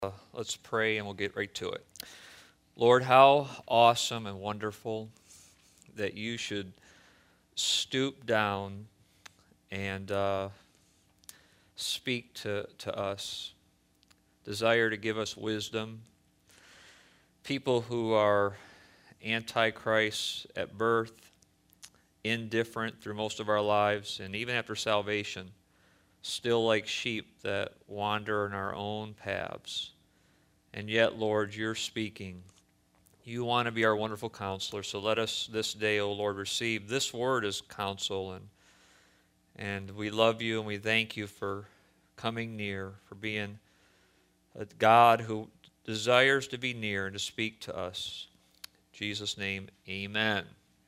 Let's pray and we'll get right to it. Lord, how awesome and wonderful that you should stoop down and speak to us. Desire to give us wisdom. People who are antichrist at birth, indifferent through most of our lives, and even after salvation, still like sheep that wander in our own paths. And yet, Lord, you're speaking. You want to be our wonderful counselor. So let us this day, O Lord, receive this word as counsel. And we love you and we thank you for coming near, for being a God who desires to be near and to speak to us. In Jesus' name, amen.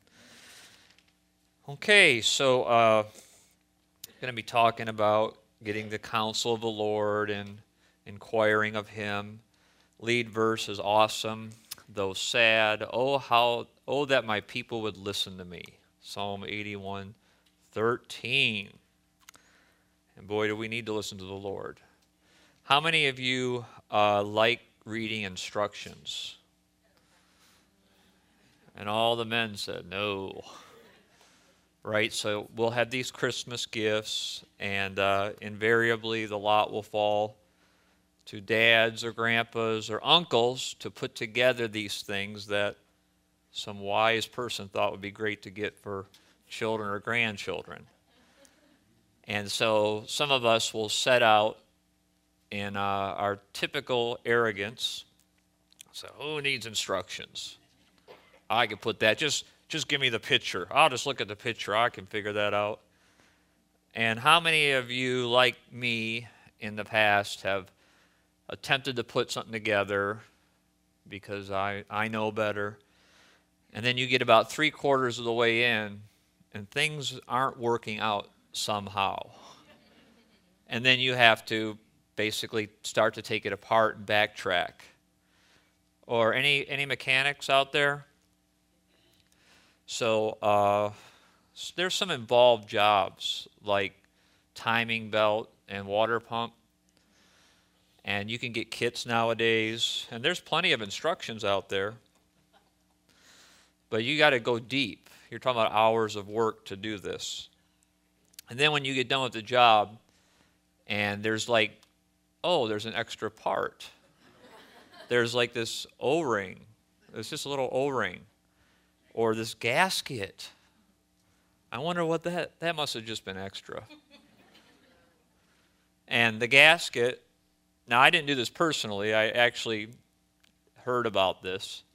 Okay, so I'm going to be talking about getting the counsel of the Lord and inquiring of him. Lead verse is awesome, though sad. Oh, that my people would listen to me. Psalm 81:13. And boy, do we need to listen to the Lord. How many of you like reading instructions? And all the men said, no. Right, so we'll have these Christmas gifts, and invariably the lot will fall to dads or grandpas or uncles to put together these things that some wise person thought would be great to get for children or grandchildren. And so some of us will set out in our typical arrogance. So who needs instructions? I can put that. Just give me the picture. I'll just look at the picture. I can figure that out. And how many of you, like me in the past, have attempted to put something together because I know better, and then you get about 3/4 of the way in, and things aren't working out somehow. And then you have to basically start to take it apart and backtrack. Or any mechanics out there? So there's some involved jobs like timing belt and water pump. And you can get kits nowadays, and there's plenty of instructions out there. But you got to go deep. You're talking about hours of work to do this. And then when you get done with the job, and there's like, oh, there's an extra part. There's like this O-ring. There's just a little O-ring. Or this gasket. I wonder what that must have just been extra. And the gasket, now I didn't do this personally. I actually heard about this.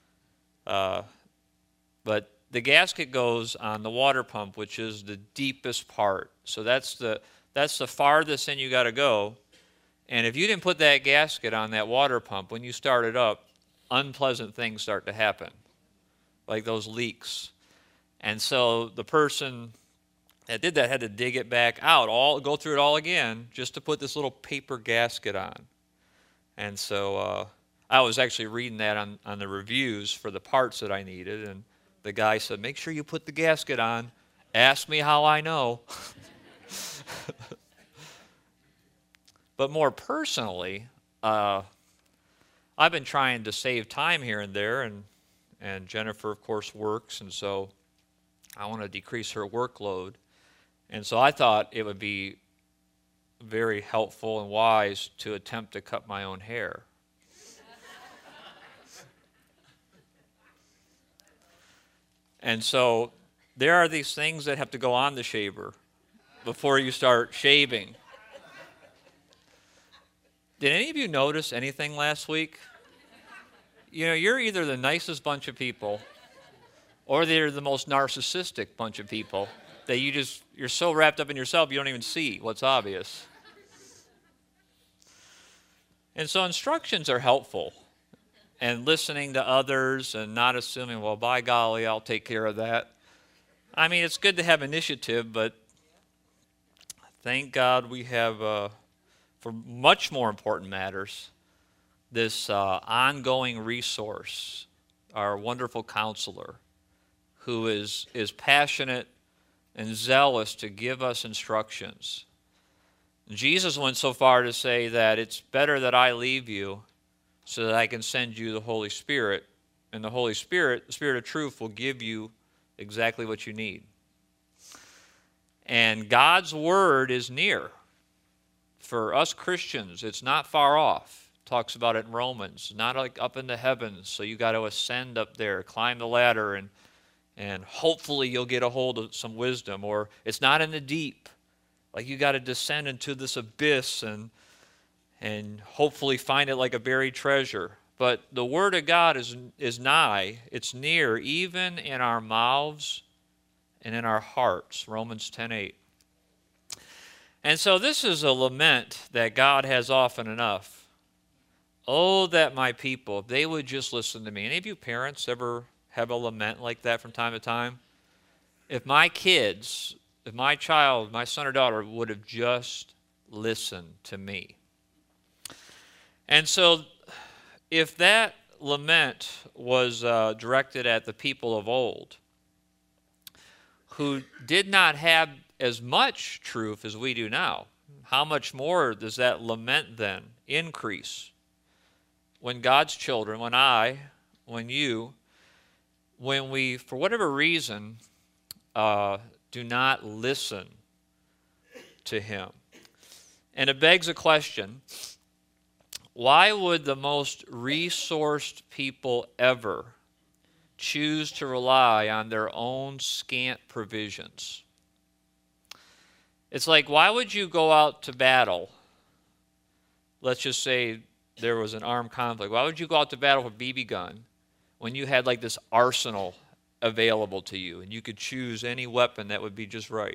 But the gasket goes on the water pump, which is the deepest part. So that's the farthest in you got to go. And if you didn't put that gasket on that water pump, when you start it up, unpleasant things start to happen, like those leaks. And so the person that did that had to dig it back out, go through it all again, just to put this little paper gasket on. And so I was actually reading that on the reviews for the parts that I needed, and the guy said, make sure you put the gasket on. Ask me how I know. But more personally, I've been trying to save time here and there, and Jennifer, of course, works, and so I want to decrease her workload. And so I thought it would be very helpful and wise to attempt to cut my own hair. And so there are these things that have to go on the shaver before you start shaving. Did any of you notice anything last week? You know, you're either the nicest bunch of people or they're the most narcissistic bunch of people that you're so wrapped up in yourself you don't even see what's obvious. And so instructions are helpful, and listening to others and not assuming, well, by golly, I'll take care of that. I mean, it's good to have initiative, but thank God we have, for much more important matters, this ongoing resource, our wonderful counselor, who is passionate and zealous to give us instructions. Jesus went so far to say that it's better that I leave you so that I can send you the Holy Spirit. And the Holy Spirit, the Spirit of truth, will give you exactly what you need. And God's word is near. For us Christians, it's not far off. It talks about it in Romans. Not like up in the heavens, so you got to ascend up there, climb the ladder, and hopefully you'll get a hold of some wisdom. Or it's not in the deep. Like you got to descend into this abyss and hopefully find it like a buried treasure. But the Word of God is nigh. It's near, even in our mouths and in our hearts. Romans 10:8. And so this is a lament that God has often enough. Oh, that my people, if they would just listen to me. Any of you parents ever have a lament like that from time to time? If my kids, if my child, my son or daughter would have just listened to me. And so if that lament was directed at the people of old, who did not have as much truth as we do now, how much more does that lament then increase when God's children, when I, when you, when we, for whatever reason, do not listen to Him? And it begs a question: why would the most resourced people ever choose to rely on their own scant provisions? It's like, why would you go out to battle? Let's just say there was an armed conflict. Why would you go out to battle with a BB gun when you had like this arsenal available to you and you could choose any weapon that would be just right?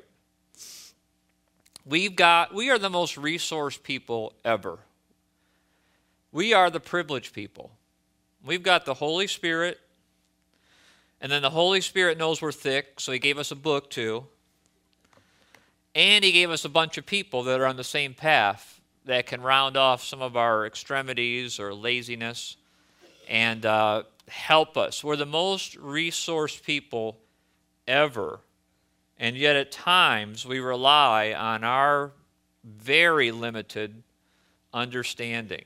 We are the most resourced people ever. We are the privileged people. We've got the Holy Spirit, and then the Holy Spirit knows we're thick, so He gave us a book too. And He gave us a bunch of people that are on the same path that can round off some of our extremities or laziness and help us. We're the most resourced people ever. And yet at times we rely on our very limited understanding.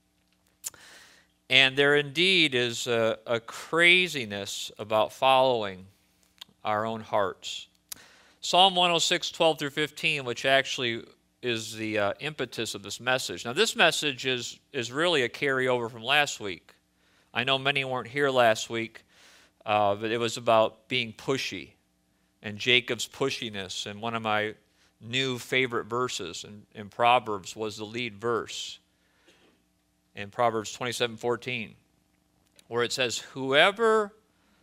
And there indeed is a craziness about following our own hearts. Psalm 106, 12 through 15, which actually is the impetus of this message. Now, this message is really a carryover from last week. I know many weren't here last week, but it was about being pushy and Jacob's pushiness. And one of my new favorite verses in Proverbs was the lead verse in Proverbs 27:14, where it says, whoever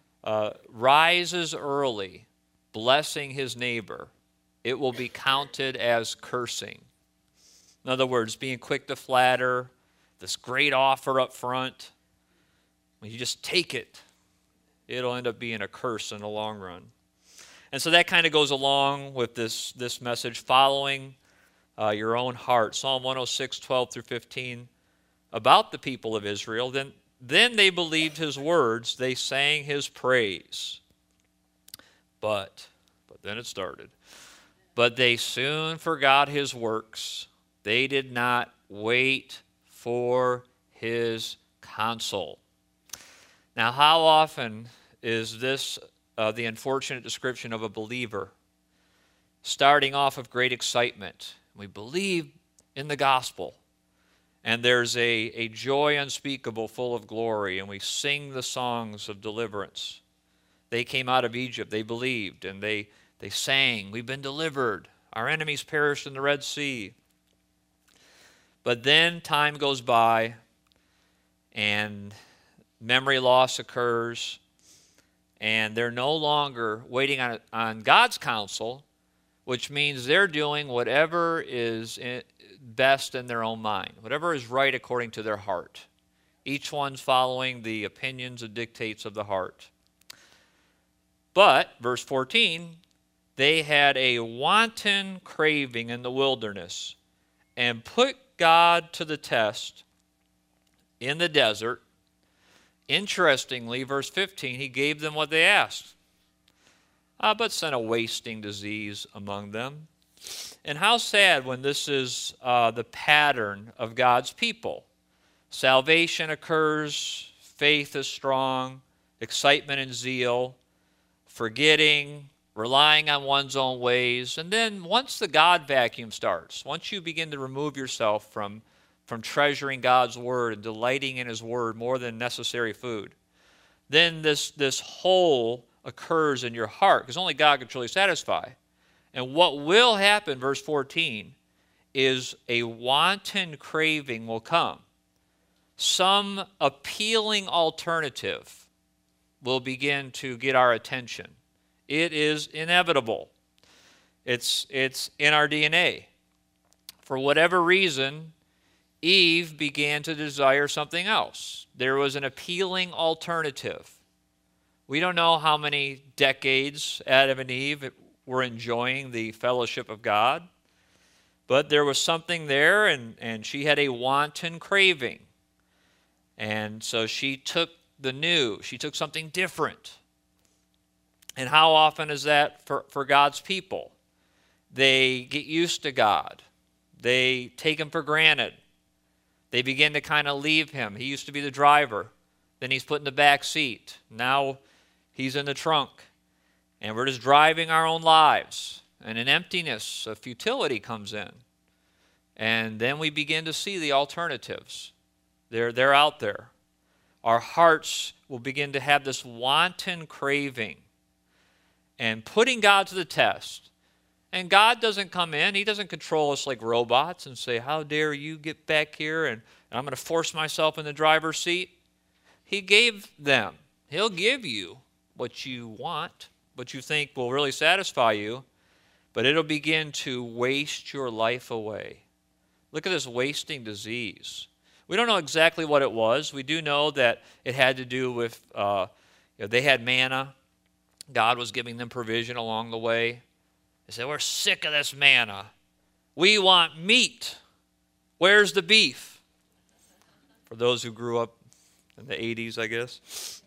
rises early, blessing his neighbor, it will be counted as cursing. In other words, being quick to flatter, this great offer up front, when you just take it, it'll end up being a curse in the long run. And so that kind of goes along with this message, following your own heart. Psalm 106, 12 through 15, about the people of Israel. Then they believed His words, they sang His praise. But then it started. But they soon forgot His works. They did not wait for His counsel. Now, how often is this the unfortunate description of a believer? Starting off with great excitement. We believe in the gospel. And there's a joy unspeakable, full of glory. And we sing the songs of deliverance. They came out of Egypt. They believed. And they sang, we've been delivered. Our enemies perished in the Red Sea. But then time goes by. And memory loss occurs. And they're no longer waiting on God's counsel, which means they're doing whatever is best in their own mind, whatever is right according to their heart. Each one's following the opinions and dictates of the heart. But, verse 14, they had a wanton craving in the wilderness and put God to the test in the desert. Interestingly, verse 15, He gave them what they asked, but sent a wasting disease among them. And how sad when this is the pattern of God's people. Salvation occurs, faith is strong, excitement and zeal, forgetting, relying on one's own ways. And then once the God vacuum starts, once you begin to remove yourself from treasuring God's word and delighting in his word more than necessary food, then this hole occurs in your heart, because only God can truly satisfy. And what will happen, verse 14, is a wanton craving will come. Some appealing alternative will begin to get our attention. It is inevitable. It's in our DNA. For whatever reason, Eve began to desire something else. There was an appealing alternative. We don't know how many decades Adam and Eve were enjoying the fellowship of God, but there was something there, and she had a wanton craving. And so she took the new. She took something different. And how often is that for God's people? They get used to God. They take him for granted. They begin to kind of leave him. He used to be the driver. Then he's put in the back seat. Now he's in the trunk. And we're just driving our own lives. And an emptiness, a futility comes in. And then we begin to see the alternatives. They're out there. Our hearts will begin to have this wanton craving and putting God to the test. And God doesn't come in. He doesn't control us like robots and say, how dare you get back here and I'm going to force myself in the driver's seat. He gave them. He'll give you what you want, what you think will really satisfy you, but it'll begin to waste your life away. Look at this wasting disease. We don't know exactly what it was. We do know that it had to do with, they had manna. God was giving them provision along the way. They said, we're sick of this manna. We want meat. Where's the beef? For those who grew up in the 80s, I guess.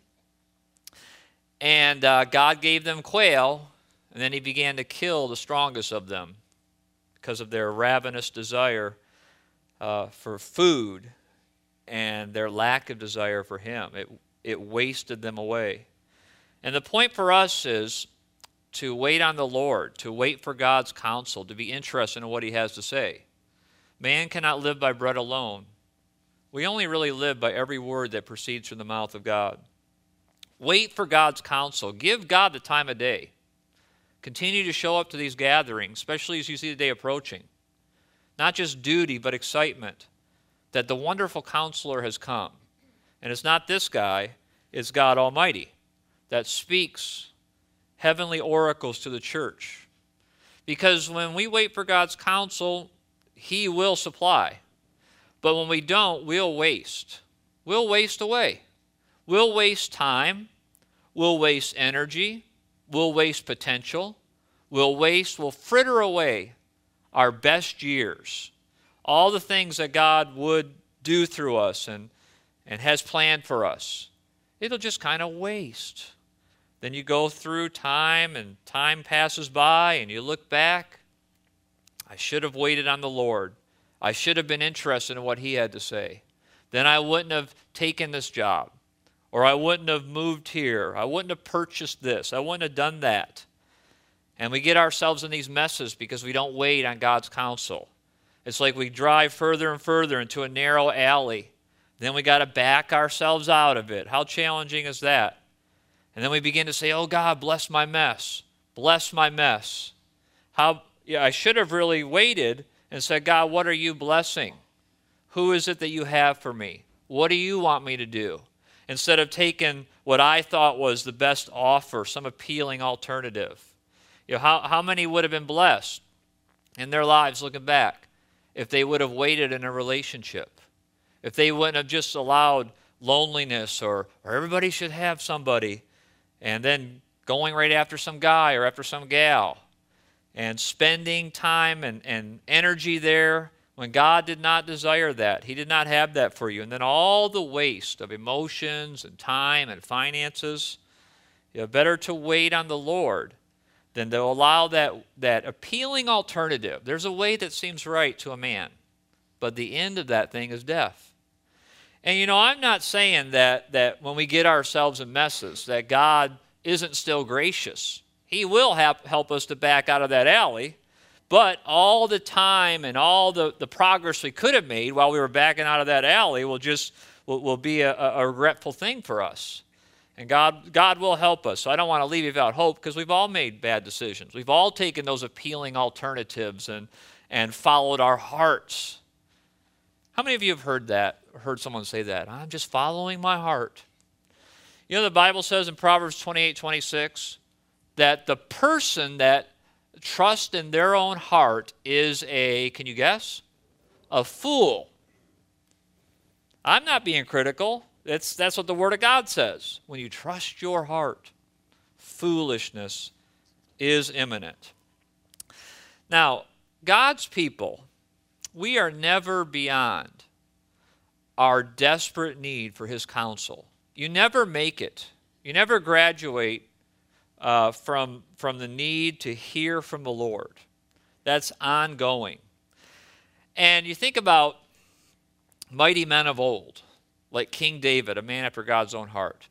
And God gave them quail, and then he began to kill the strongest of them because of their ravenous desire for food and their lack of desire for him. It wasted them away. And the point for us is to wait on the Lord, to wait for God's counsel, to be interested in what he has to say. Man cannot live by bread alone. We only really live by every word that proceeds from the mouth of God. Wait for God's counsel. Give God the time of day. Continue to show up to these gatherings, especially as you see the day approaching. Not just duty, but excitement that the wonderful counselor has come. And it's not this guy, it's God Almighty that speaks heavenly oracles to the church. Because when we wait for God's counsel, he will supply. But when we don't, we'll waste. We'll waste away. We'll waste time. We'll waste energy. We'll waste potential. We'll fritter away our best years. All the things that God would do through us and has planned for us. It'll just kind of waste. Then you go through time and time passes by and you look back. I should have waited on the Lord. I should have been interested in what he had to say. Then I wouldn't have taken this job. Or I wouldn't have moved here. I wouldn't have purchased this. I wouldn't have done that. And we get ourselves in these messes because we don't wait on God's counsel. It's like we drive further and further into a narrow alley. Then we got to back ourselves out of it. How challenging is that? And then we begin to say, oh God, bless my mess. Bless my mess. I should have really waited and said, God, what are you blessing? Who is it that you have for me? What do you want me to do? Instead of taking what I thought was the best offer, some appealing alternative. How many would have been blessed in their lives looking back if they would have waited in a relationship? If they wouldn't have just allowed loneliness or everybody should have somebody and then going right after some guy or after some gal and spending time and energy there when God did not desire that. He did not have that for you. And then all the waste of emotions and time and finances. Better to wait on the Lord than to allow that appealing alternative. There's a way that seems right to a man, but the end of that thing is death. And I'm not saying that when we get ourselves in messes, that God isn't still gracious. He will help us to back out of that alley, but all the time and all the progress we could have made while we were backing out of that alley will be a regretful thing for us. And God will help us. So I don't want to leave you without hope, because we've all made bad decisions. We've all taken those appealing alternatives and followed our hearts. How many of you have heard someone say that? I'm just following my heart. The Bible says in Proverbs 28:26 that the person that trusts in their own heart is can you guess? A fool. I'm not being critical. That's what the Word of God says. When you trust your heart, foolishness is imminent. Now, God's people, we are never beyond our desperate need for His counsel. You never make it. You never graduate from the need to hear from the Lord. That's ongoing. And you think about mighty men of old, like King David, a man after God's own heart.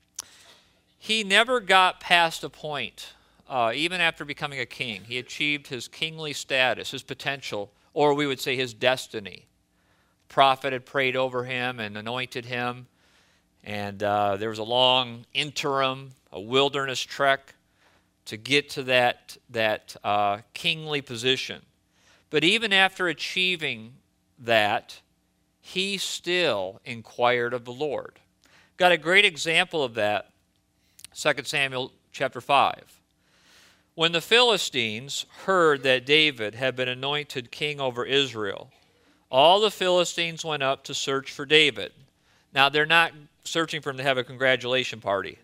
He never got past a point, even after becoming a king. He achieved his kingly status, his potential, or we would say his destiny. The prophet had prayed over him and anointed him, and there was a long interim, a wilderness trek to get to that kingly position. But even after achieving that, he still inquired of the Lord. Got a great example of that, 2 Samuel chapter 5. When the Philistines heard that David had been anointed king over Israel, all the Philistines went up to search for David. Now, they're not searching for him to have a congratulation party.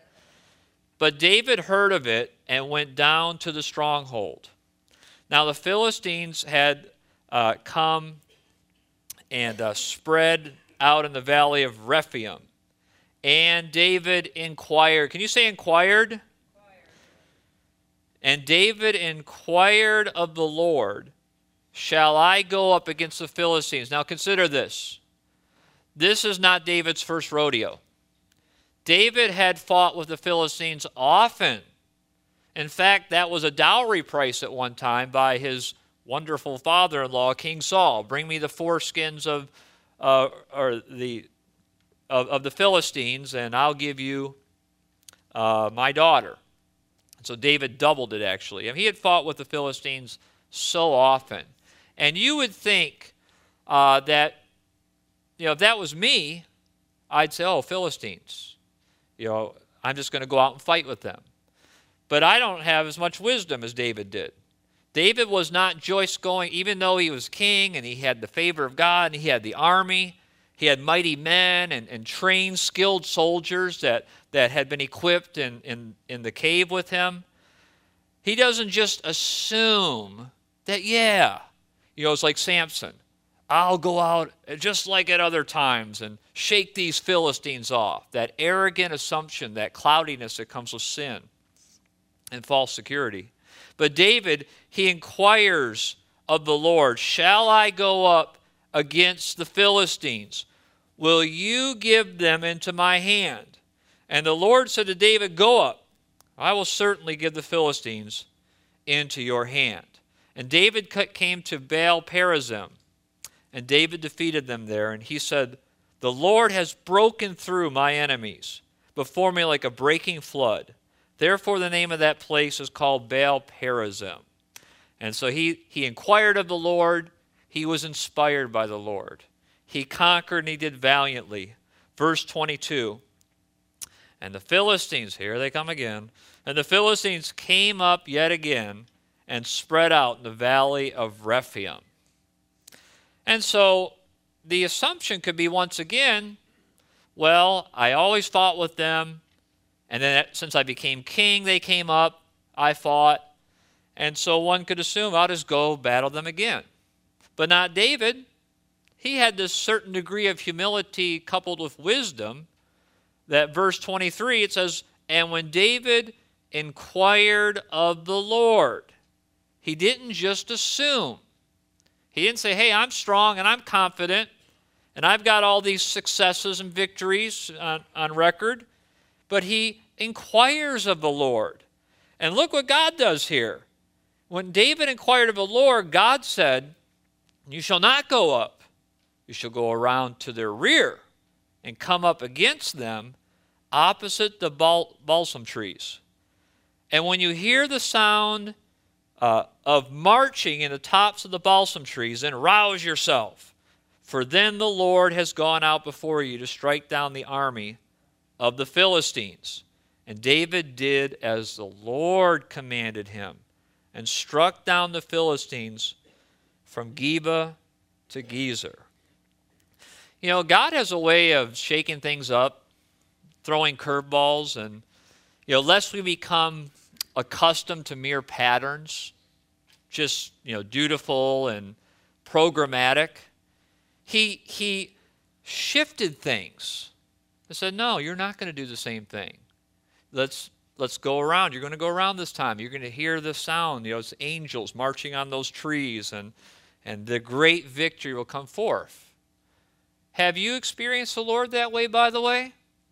But David heard of it and went down to the stronghold. Now, the Philistines had come and spread out in the valley of Rephaim. And David inquired. Can you say inquired? And David inquired of the Lord, shall I go up against the Philistines? Now consider this. This is not David's first rodeo. David had fought with the Philistines often. In fact, that was a dowry price at one time by his wonderful father-in-law, King Saul. Bring me the foreskins of the Philistines, and I'll give you my daughter. So David doubled it, actually. He had fought with the Philistines so often. And you would think that, if that was me, I'd say, oh, Philistines. I'm just going to go out and fight with them. But I don't have as much wisdom as David did. David was not just going, even though he was king and he had the favor of God and he had the army, he had mighty men and trained, skilled soldiers that had been equipped in the cave with him. He doesn't just assume that, it's like Samson. I'll go out just like at other times and shake these Philistines off. That arrogant assumption, that cloudiness that comes with sin and false security. But David, he inquires of the Lord, shall I go up against the Philistines? Will you give them into my hand? And the Lord said to David, go up. I will certainly give the Philistines into your hand. And David came to Baal Perazim, and David defeated them there. And he said, the Lord has broken through my enemies before me like a breaking flood. Therefore, the name of that place is called Baal Perazim. And so he inquired of the Lord. He was inspired by the Lord. He conquered and he did valiantly. Verse 22. And the Philistines, here they come again, and the Philistines came up yet again and spread out in the valley of Rephaim. And so the assumption could be once again, well, I always fought with them. And then since I became king, they came up, I fought. And so one could assume I'll just go battle them again. But not David. He had this certain degree of humility coupled with wisdom that verse 23, it says, and when David inquired of the Lord. He didn't just assume. He didn't say, hey, I'm strong and I'm confident and I've got all these successes and victories on record. But he inquires of the Lord. And look what God does here. When David inquired of the Lord, God said, you shall not go up. You shall go around to their rear and come up against them opposite the balsam trees. And when you hear the sound of marching in the tops of the balsam trees, then rouse yourself. For then the Lord has gone out before you to strike down the army of the Philistines. And David did as the Lord commanded him and struck down the Philistines from Geba to Gezer. You know, God has a way of shaking things up, throwing curveballs, and, lest we become accustomed to mere patterns, just, dutiful and programmatic, he shifted things. He said, no, you're not going to do the same thing. Let's go around. You're going to go around this time. You're going to hear the sound. It's angels marching on those trees, and the great victory will come forth. Have you experienced the Lord that way, by the way?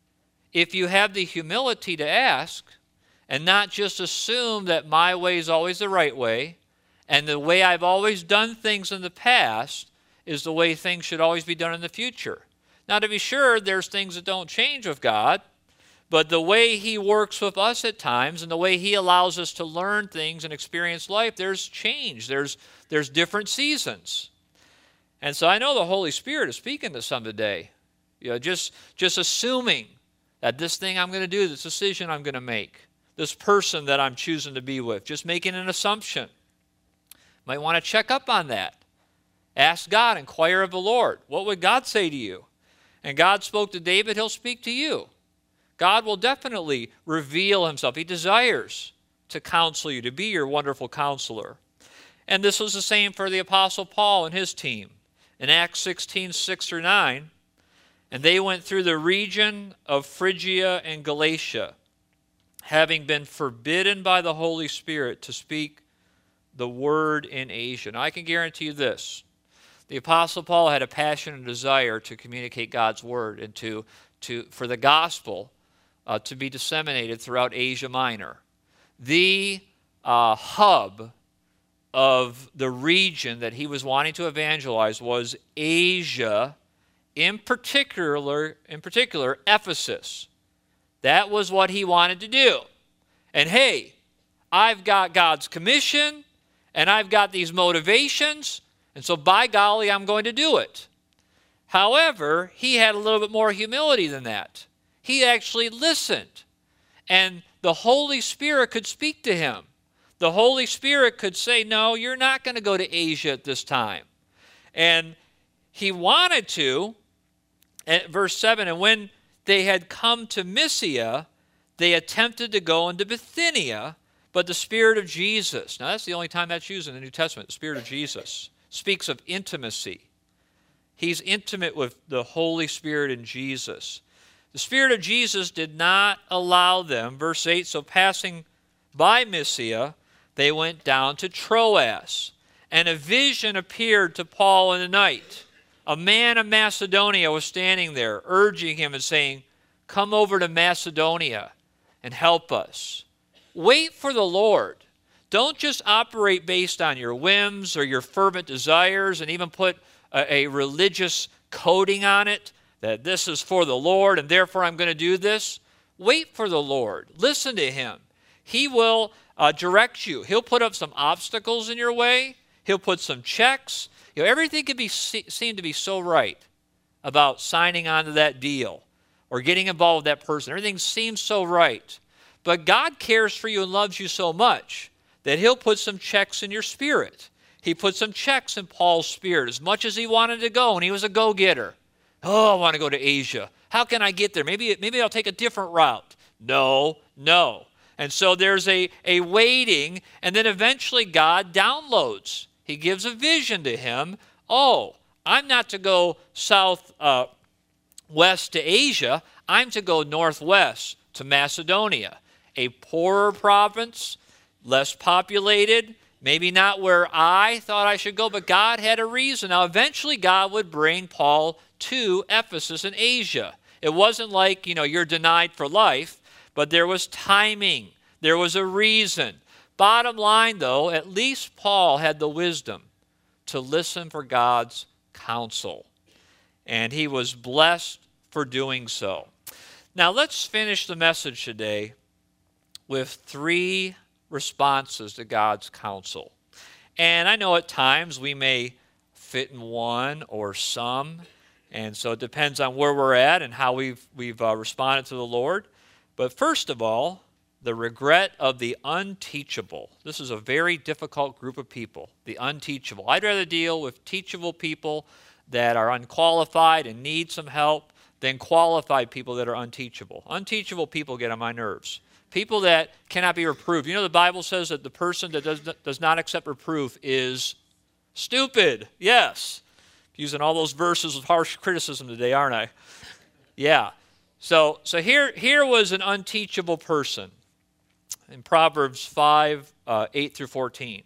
If you have the humility to ask and not just assume that my way is always the right way and the way I've always done things in the past is the way things should always be done in the future. Now, to be sure, there's things that don't change with God, but the way he works with us at times and the way he allows us to learn things and experience life, there's change. There's different seasons. And so I know the Holy Spirit is speaking to some today. Just assuming that this thing I'm going to do, this decision I'm going to make, this person that I'm choosing to be with, just making an assumption. Might want to check up on that. Ask God, inquire of the Lord. What would God say to you? And God spoke to David, he'll speak to you. God will definitely reveal himself. He desires to counsel you, to be your wonderful counselor. And this was the same for the Apostle Paul and his team. In Acts 16, 6-9, and they went through the region of Phrygia and Galatia, having been forbidden by the Holy Spirit to speak the word in Asia. Now, I can guarantee you this. The Apostle Paul had a passion and desire to communicate God's word and for the gospel to be disseminated throughout Asia Minor. The hub of the region that he was wanting to evangelize was Asia, in particular Ephesus. That was what he wanted to do. And hey, I've got God's commission, and I've got these motivations, and so by golly, I'm going to do it. However, he had a little bit more humility than that. He actually listened, and the Holy Spirit could speak to him. The Holy Spirit could say, no, you're not going to go to Asia at this time. And he wanted to, at verse 7, and when they had come to Mysia, they attempted to go into Bithynia, but the Spirit of Jesus, now that's the only time that's used in the New Testament, the Spirit of Jesus, speaks of intimacy. He's intimate with the Holy Spirit and Jesus. The Spirit of Jesus did not allow them, verse 8, so passing by Mysia, they went down to Troas, and a vision appeared to Paul in the night. A man of Macedonia was standing there, urging him and saying, come over to Macedonia and help us. Wait for the Lord. Don't just operate based on your whims or your fervent desires and even put a religious coding on it, that this is for the Lord and therefore I'm going to do this. Wait for the Lord. Listen to him. He will direct you. He'll put up some obstacles in your way. He'll put some checks. Everything can be seem to be so right about signing on to that deal or getting involved with that person. Everything seems so right. But God cares for you and loves you so much that he'll put some checks in your spirit. He put some checks in Paul's spirit as much as he wanted to go, and he was a go-getter. Oh, I want to go to Asia. How can I get there? Maybe I'll take a different route. No. And so there's a waiting, and then eventually God downloads. He gives a vision to him. Oh, I'm not to go west to Asia. I'm to go northwest to Macedonia. a poorer province, less populated, maybe not where I thought I should go, but God had a reason. Now, eventually God would bring Paul to Ephesus in Asia. It wasn't like, you're denied for life, but there was timing. There was a reason. Bottom line, though, at least Paul had the wisdom to listen for God's counsel. And he was blessed for doing so. Now, let's finish the message today with 3 responses to God's counsel. And I know at times we may fit in one or some, and so it depends on where we're at and how we've responded to the Lord. But first of all, the regret of the unteachable. This is a very difficult group of people, the unteachable. I'd rather deal with teachable people that are unqualified and need some help than qualified people that are unteachable. Unteachable people get on my nerves. People that cannot be reproved. The Bible says that the person that does not accept reproof is stupid. Yes. Using all those verses of harsh criticism today, aren't I? Yeah. So here was an unteachable person. In Proverbs 5, 8 through 14.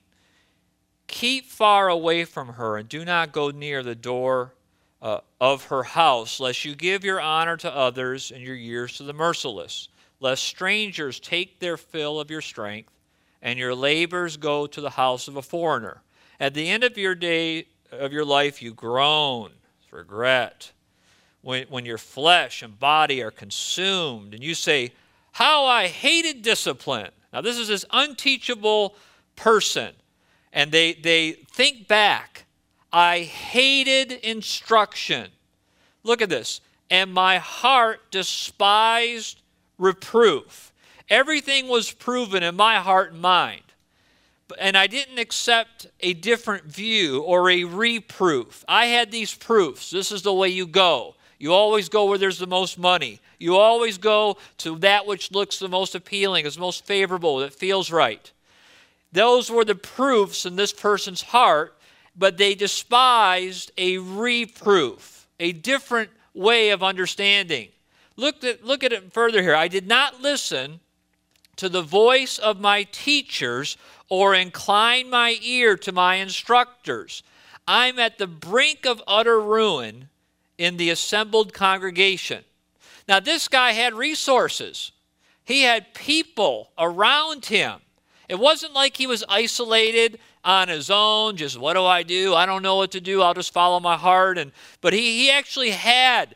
Keep far away from her and do not go near the door of her house, lest you give your honor to others and your years to the merciless, lest strangers take their fill of your strength and your labors go to the house of a foreigner. At the end of your day of your life you groan, regret, when your flesh and body are consumed and you say, how I hated discipline. Now this is this unteachable person. And they think back. I hated instruction. Look at this. And my heart despised reproof. Everything was proven in my heart and mind. And I didn't accept a different view or a reproof. I had these proofs. This is the way you go. You always go where there's the most money. You always go to that which looks the most appealing, is most favorable, that feels right. Those were the proofs in this person's heart, but they despised a reproof, a different way of understanding. Look at it further here. I did not listen to the voice of my teachers or incline my ear to my instructors. I'm at the brink of utter ruin in the assembled congregation. Now, this guy had resources. He had people around him. It wasn't like he was isolated on his own, just what do? I don't know what to do. I'll just follow my heart. But he actually had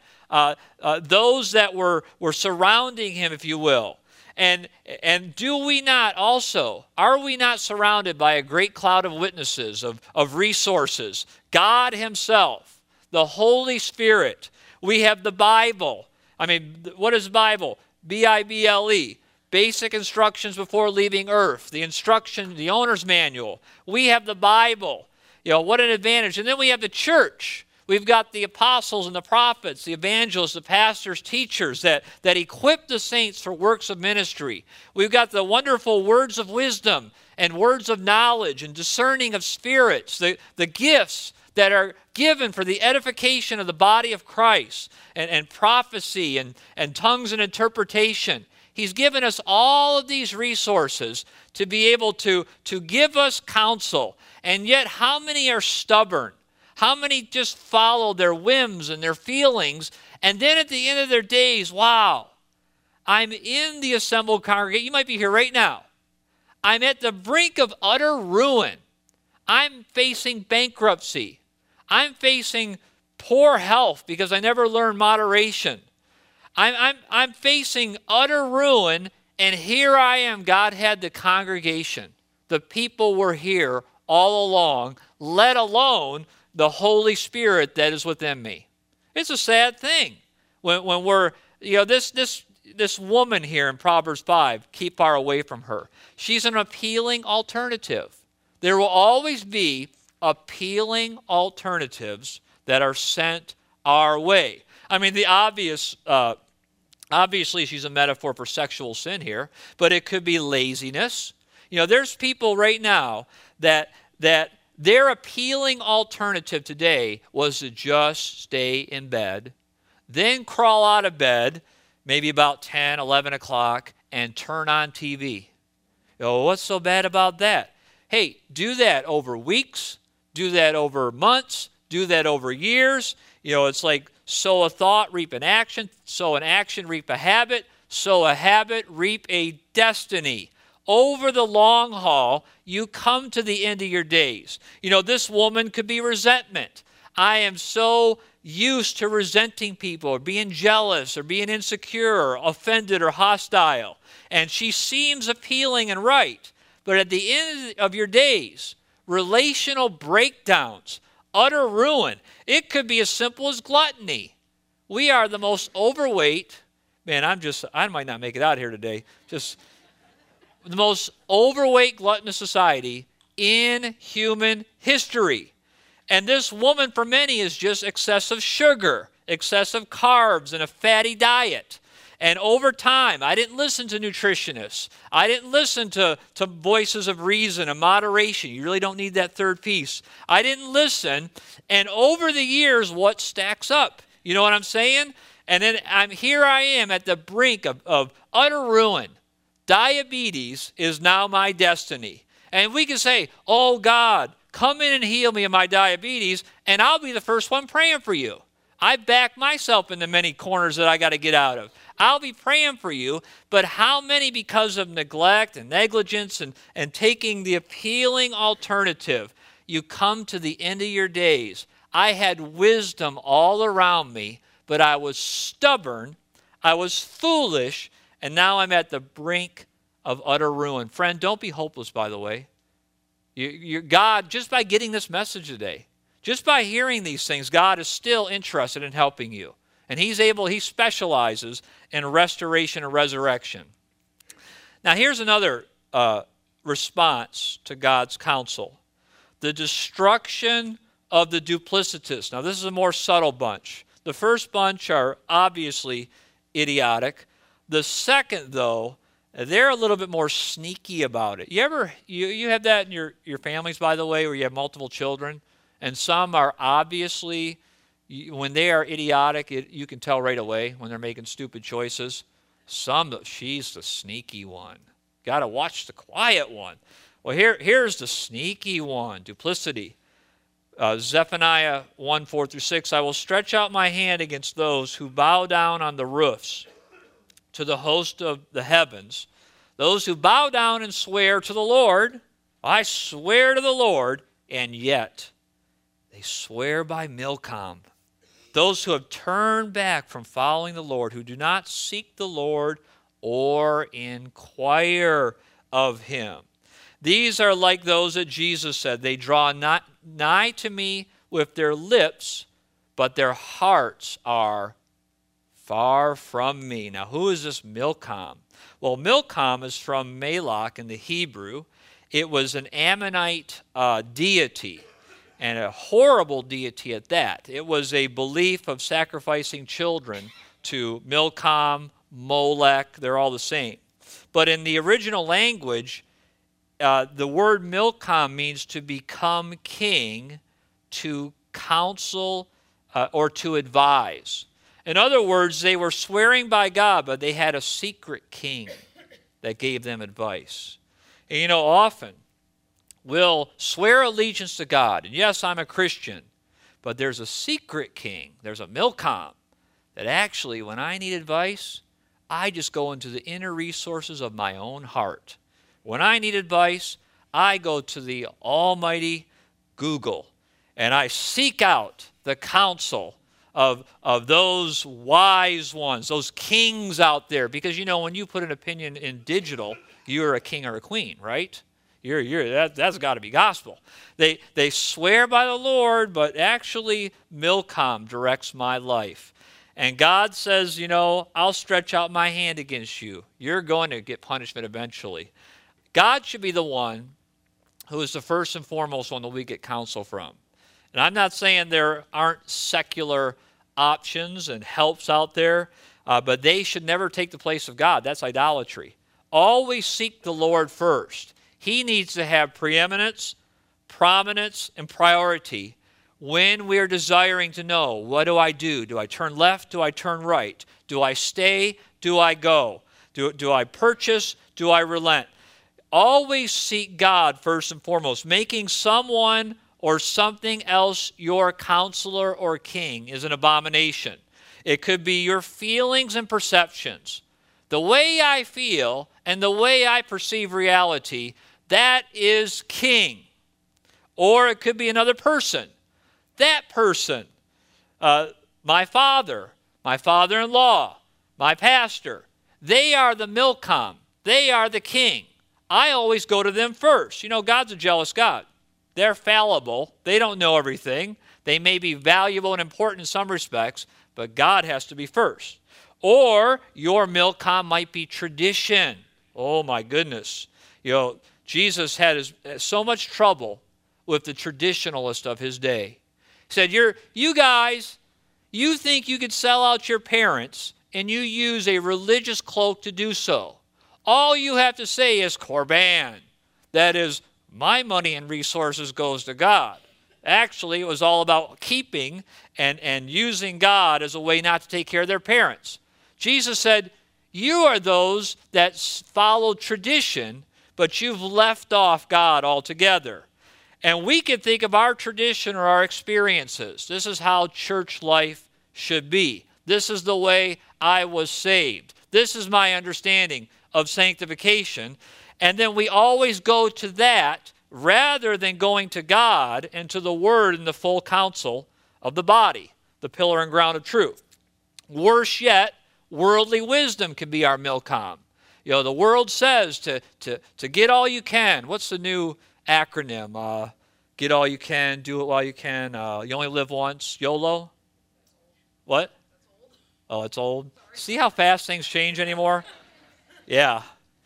those that were surrounding him, if you will. And do we not also, are we not surrounded by a great cloud of witnesses, of resources? God himself, the Holy Spirit. We have the Bible. I mean, what is the Bible? B-I-B-L-E. Basic instructions before leaving earth. The instruction, the owner's manual. We have the Bible. What an advantage. And then we have the church. We've got the apostles and the prophets, the evangelists, the pastors, teachers that equip the saints for works of ministry. We've got the wonderful words of wisdom and words of knowledge and discerning of spirits, the gifts that are given for the edification of the body of Christ, and prophecy and tongues and interpretation. He's given us all of these resources to be able to give us counsel. And yet, how many are stubborn? How many just follow their whims and their feelings? And then at the end of their days, wow, I'm in the assembled congregation. You might be here right now. I'm at the brink of utter ruin. I'm facing bankruptcy. I'm facing poor health because I never learned moderation. I'm facing utter ruin, and here I am. God had the congregation. The people were here all along, let alone the Holy Spirit that is within me. It's a sad thing when we're, this woman here in Proverbs 5, keep far away from her. She's an appealing alternative. There will always be appealing alternatives that are sent our way. I mean, the obviously she's a metaphor for sexual sin here, but it could be laziness. There's people right now that their appealing alternative today was to just stay in bed, then crawl out of bed, maybe about 10, 11 o'clock, and turn on TV. Oh, what's so bad about that? Hey, do that over weeks, do that over months, do that over years. It's like sow a thought, reap an action, sow an action, reap a habit, sow a habit, reap a destiny. Over the long haul, you come to the end of your days. This woman could be resentment. I am so used to resenting people or being jealous or being insecure or offended or hostile. And she seems appealing and right. But at the end of your days, relational breakdowns, utter ruin. It could be as simple as gluttony. We are the most overweight. Man, I might not make it out here today. Just the most overweight gluttonous society in human history. And this woman for many is just excessive sugar, excessive carbs, and a fatty diet. And over time, I didn't listen to nutritionists. I didn't listen to voices of reason and moderation. You really don't need that third piece. I didn't listen. And over the years, what stacks up? You know what I'm saying? And then I am at the brink of utter ruin. Diabetes is now my destiny. And we can say, oh God, come in and heal me of my diabetes, and I'll be the first one praying for you. I back myself into many corners that I got to get out of. I'll be praying for you, but how many, because of neglect and negligence and taking the appealing alternative, you come to the end of your days? I had wisdom all around me, but I was stubborn, I was foolish, and now I'm at the brink of utter ruin. Friend, don't be hopeless, by the way. God, just by getting this message today, just by hearing these things, God is still interested in helping you. And he specializes in restoration and resurrection. Now here's another response to God's counsel. The destruction of the duplicitous. Now this is a more subtle bunch. The first bunch are obviously idiotic. The second, though, they're a little bit more sneaky about it. You have that in your families, by the way, where you have multiple children, and some are obviously, when they are idiotic, you can tell right away when they're making stupid choices. She's the sneaky one. Got to watch the quiet one. Well, here's the sneaky one, duplicity. Zephaniah 1:4-6, I will stretch out my hand against those who bow down on the roofs to the host of the heavens, those who bow down and swear to the Lord. I swear to the Lord, and yet they swear by Milcom. Those who have turned back from following the Lord, who do not seek the Lord or inquire of him. These are like those that Jesus said, they draw not nigh to me with their lips, but their hearts are far from me. Now, who is this Milcom? Well, Milcom is from Malach in the Hebrew. It was an Ammonite deity, and a horrible deity at that. It was a belief of sacrificing children to Milcom, Molech. They're all the same. But in the original language, the word Milcom means to become king, to counsel, or to advise. In other words, they were swearing by God, but they had a secret king that gave them advice. And often we'll swear allegiance to God. And yes, I'm a Christian, but there's a secret king. There's a Milcom that actually, when I need advice, I just go into the inner resources of my own heart. When I need advice, I go to the almighty Google, and I seek out the counsel of those wise ones, those kings out there. Because, when you put an opinion in digital, you're a king or a queen, right? That's got to be gospel. They swear by the Lord, but actually Milcom directs my life. And God says, I'll stretch out my hand against you. You're going to get punishment eventually. God should be the one who is the first and foremost one that we get counsel from. And I'm not saying there aren't secular options and helps out there, but they should never take the place of God. That's idolatry. Always seek the Lord first. He needs to have preeminence, prominence, and priority when we're desiring to know, what do I do? Do I turn left? Do I turn right? Do I stay? Do I go? Do I purchase? Do I relent? Always seek God first and foremost. Making someone or something else your counselor or king is an abomination. It could be your feelings and perceptions. The way I feel and the way I perceive reality, that is king. Or it could be another person. That person, my father, my father-in-law, my pastor, they are the milcom. They are the king. I always go to them first. You know, God's a jealous God. They're fallible. They don't know everything. They may be valuable and important in some respects, but God has to be first. Or your milcom might be tradition. Oh my goodness. You know, Jesus had so much trouble with the traditionalists of his day. He said, you guys, you think you could sell out your parents and you use a religious cloak to do so. All you have to say is korban. That is, my money and resources goes to God. Actually, it was all about keeping and using God as a way not to take care of their parents. Jesus said, you are those that follow tradition, but you've left off God altogether. And we can think of our tradition or our experiences. This is how church life should be. This is the way I was saved. This is my understanding of sanctification. And then we always go to that rather than going to God and to the Word and the full counsel of the body, the pillar and ground of truth. Worse yet, worldly wisdom can be our milcom. You know, the world says to get all you can. What's the new acronym? Get all you can, do it while you can. You only live once. YOLO? What? Oh, it's old. See how fast things change anymore? Yeah.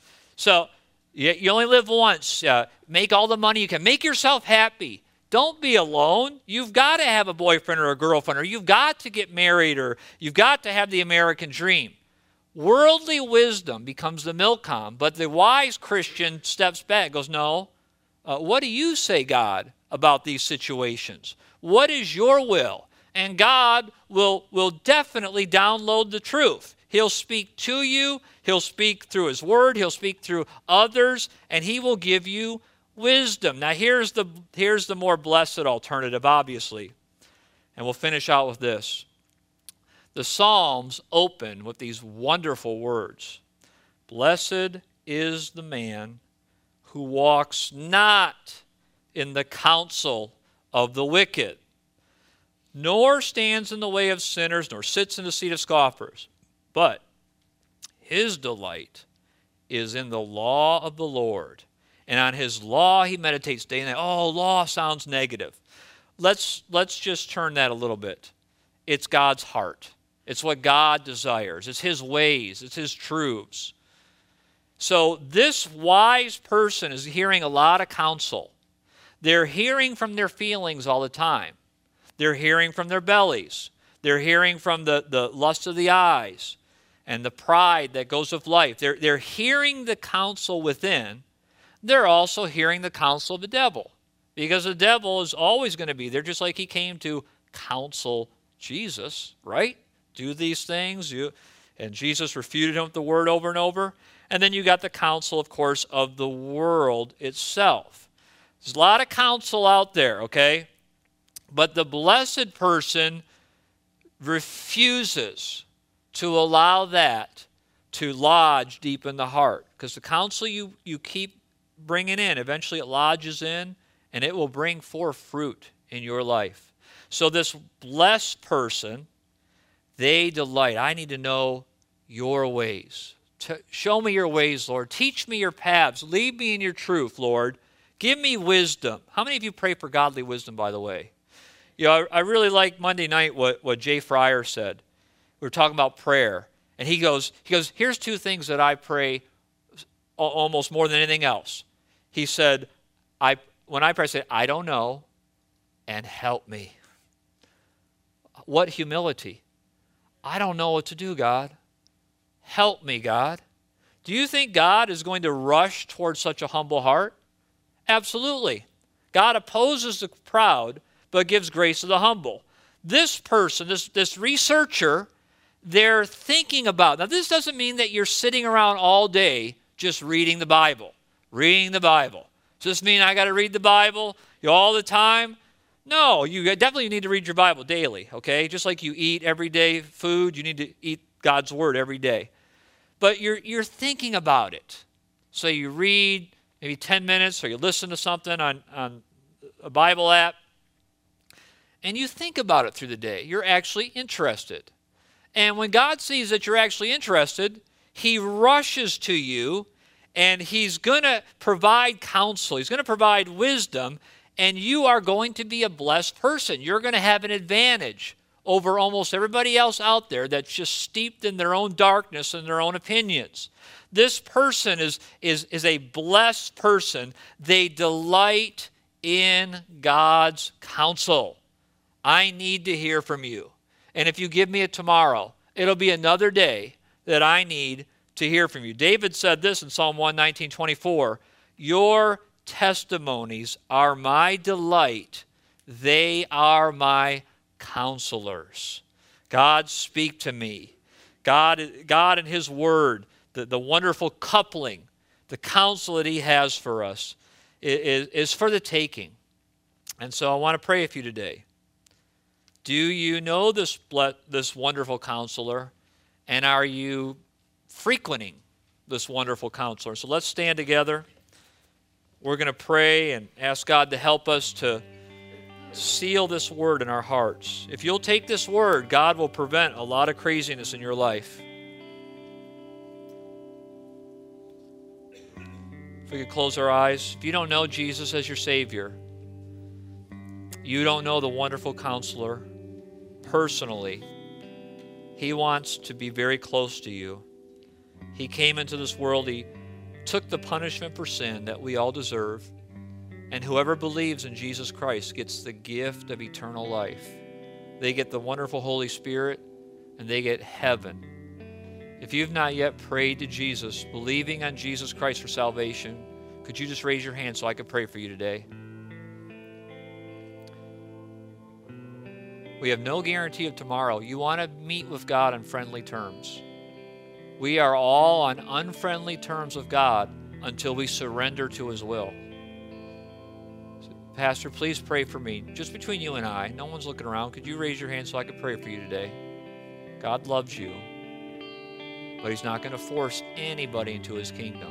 So you only live once. Make all the money you can. Make yourself happy. Don't be alone. You've got to have a boyfriend or a girlfriend, or you've got to get married, or you've got to have the American dream. Worldly wisdom becomes the milcom, but the wise Christian steps back and goes, no, what do you say, God, about these situations? What is your will? And God will definitely download the truth. He'll speak to you. He'll speak through his word. He'll speak through others, and he will give you wisdom. Now, here's the more blessed alternative, obviously. And we'll finish out with this. The Psalms open with these wonderful words. Blessed is the man who walks not in the counsel of the wicked, nor stands in the way of sinners, nor sits in the seat of scoffers. But his delight is in the law of the Lord, and on his law he meditates day and night. Oh, law sounds negative. Let's just turn that a little bit. It's God's heart. It's what God desires. It's his ways. It's his truths. So this wise person is hearing a lot of counsel. They're hearing from their feelings all the time. They're hearing from their bellies. They're hearing from the lust of the eyes and the pride that goes with life. They're hearing the counsel within. They're also hearing the counsel of the devil, because the devil is always going to be there, just like he came to counsel Jesus, right? Do these things. And Jesus refuted him with the word over and over. And then you got the counsel, of course, of the world itself. There's a lot of counsel out there, okay? But the blessed person refuses to allow that to lodge deep in the heart. Because the counsel you keep bringing in, eventually it lodges in, and it will bring forth fruit in your life. So this blessed person, they delight. I need to know your ways. Show me your ways, Lord. Teach me your paths. Lead me in your truth, Lord. Give me wisdom. How many of you pray for godly wisdom, by the way? You know, I really like Monday night what Jay Fryer said. We were talking about prayer. And he goes, here's two things that I pray almost more than anything else. He said, when I pray, I say, I don't know, and help me. What humility. I don't know what to do, God. Help me, God. Do you think God is going to rush towards such a humble heart? Absolutely. God opposes the proud, but gives grace to the humble. This person, this researcher, they're thinking about. Now, this doesn't mean that you're sitting around all day just reading the Bible. Reading the Bible. Does this mean I got to read the Bible all the time? No, you definitely need to read your Bible daily, okay? Just like you eat everyday food, you need to eat God's Word every day. But you're thinking about it. So you read maybe 10 minutes, or you listen to something on a Bible app, and you think about it through the day. You're actually interested. And when God sees that you're actually interested, He rushes to you, and He's going to provide counsel. He's going to provide wisdom, and you are going to be a blessed person. You're going to have an advantage over almost everybody else out there that's just steeped in their own darkness and their own opinions. This person is a blessed person. They delight in God's counsel. I need to hear from you. And if you give me it tomorrow, it'll be another day that I need to hear from you. David said this in Psalm 119:24, your testimonies are my delight. They are my counselors. God, speak to me. God and His Word, the wonderful coupling, the counsel that He has for us is for the taking. And so I want to pray with you today. Do you know this wonderful counselor? And are you frequenting this wonderful counselor? So let's stand together. We're going to pray and ask God to help us to seal this word in our hearts. If you'll take this word, God will prevent a lot of craziness in your life. If we could close our eyes. If you don't know Jesus as your Savior, you don't know the wonderful counselor personally. He wants to be very close to you. He came into this world. He took the punishment for sin that we all deserve. And whoever believes in Jesus Christ gets the gift of eternal life. They get the wonderful Holy Spirit, and they get heaven. If you've not yet prayed to Jesus, believing on Jesus Christ for salvation, could you just raise your hand so I could pray for you today? We have no guarantee of tomorrow. You want to meet with God on friendly terms. We are all on unfriendly terms with God until we surrender to His will. So, Pastor, please pray for me. Just between you and I. No one's looking around. Could you raise your hand so I could pray for you today? God loves you, but He's not going to force anybody into His kingdom.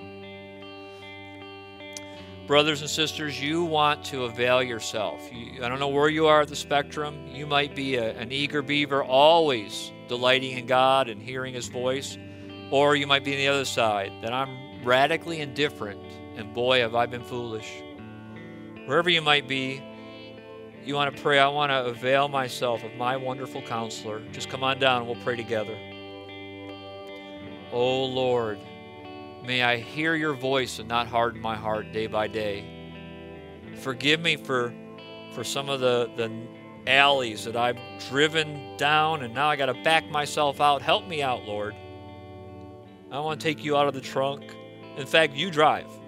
Brothers and sisters, you want to avail yourself. I don't know where you are at the spectrum. You might be an eager beaver, always delighting in God and hearing His voice. Or you might be on the other side, that I'm radically indifferent, and boy, have I been foolish. Wherever you might be, you want to pray, I want to avail myself of my wonderful counselor. Just come on down and we'll pray together. Oh Lord, may I hear your voice and not harden my heart day by day. Forgive me for some of the alleys that I've driven down, and now I got to back myself out. Help me out, Lord. I want to take you out of the trunk. In fact, you drive.